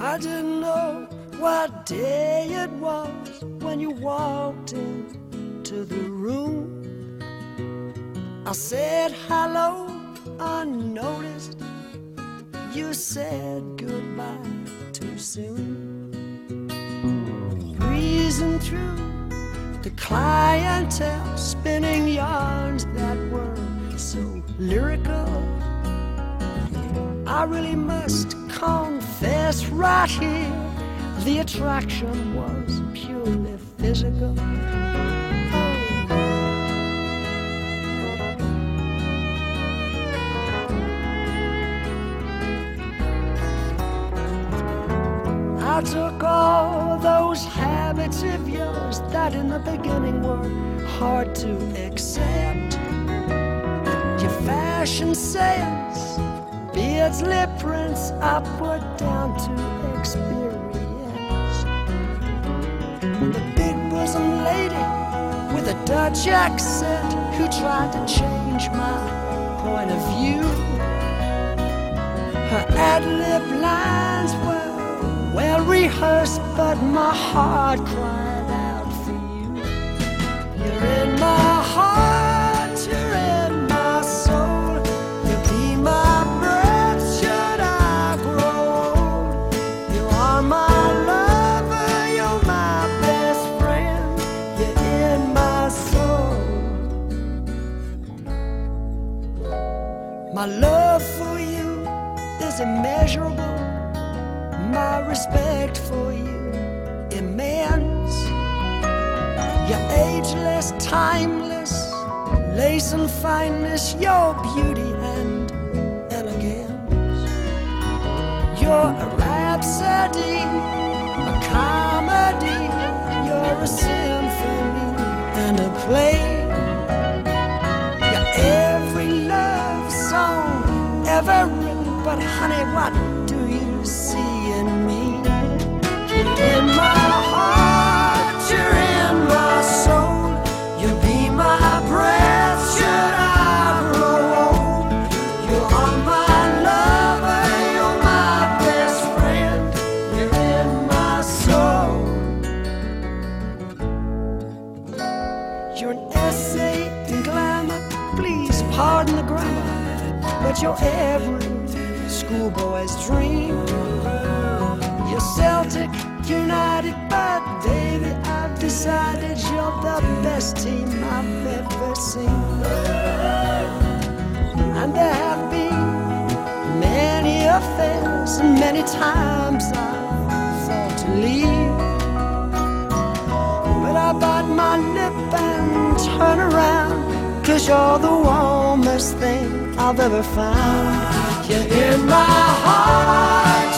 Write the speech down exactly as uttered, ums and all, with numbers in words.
I didn't know what day it was when you walked into the room. I said hello unnoticed. You said goodbye too soon. Breezing through the clientele, spinning yarns that were so lyrical. I really must confess right here, the attraction was purely physical. I took all those habits of yours that in the beginning were hard to accept. Your fashion sense, beards, lip prints, I put down to experience. The big bosom lady with a Dutch accent who tried to change my point of view. Her ad-lib lines were well rehearsed, but my heart cried out for you. You're in my heart, you're in my soul. You'll be my breath should I grow old. You are my lover, you're my best friend. You're in my soul. My love for you is immeasurable. My respect for you immense. You're ageless, timeless, lace and fineness, your beauty and elegance. You're a rhapsody, a comedy, you're a symphony and a play. You're every love song ever written, but honey, what do you see in me? You're in my heart, you're in my soul. You'll be my breath should I grow old. You are my lover, you're my best friend. You're in my soul. You're an essay in glamour, please pardon the grammar, but you're every schoolboy's dream. You're Celtic United, but baby, I've decided you're the best team I've ever seen. And there have been many affairs, and many times I've thought to leave, but I bite my lip and turn around, 'cause you're the warmest thing I've ever found. You're in my heart.